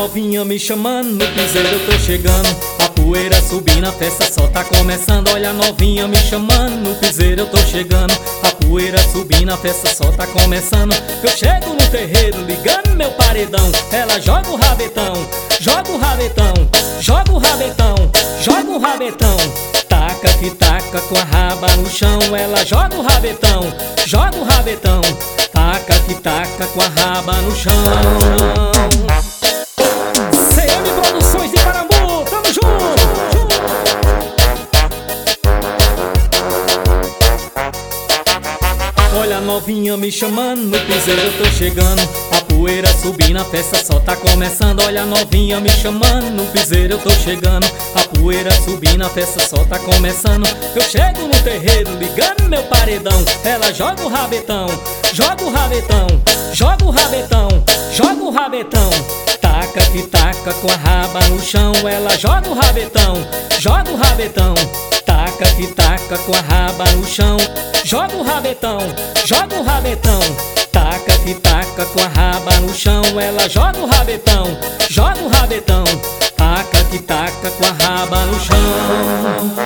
novinha me chamando, no piseiro eu tô chegando. A poeira subindo, a festa só tá começando. Olha a novinha me chamando, no piseiro eu tô chegando. A poeira subindo, a festa só tá começando. Eu chego no terreiro, ligando meu paredão. Ela joga o rabetão, joga o rabetão, joga o rabetão, joga o rabetão. Taca que taca com a raba no chão. Ela joga o rabetão, joga o rabetão. Taca que taca com a raba no chão. CM Produções de Parambu, tamo junto. Olha a novinha me chamando, no piseiro eu tô chegando. A poeira subindo, a festa só tá começando. Olha a novinha me chamando, no piseiro eu tô chegando. A poeira subindo, a festa só tá começando. Eu chego no terreiro, ligando meu paredão. Ela joga o rabetão, joga o rabetão, joga o rabetão, joga o rabetão. Taca que taca com a raba no chão. Ela joga o rabetão, joga o rabetão. Taca que taca com a raba no chão. Joga o rabetão, joga o rabetão. Taca que taca com a raba no chão. Ela joga o rabetão, joga o rabetão. Taca que taca com a raba no chão.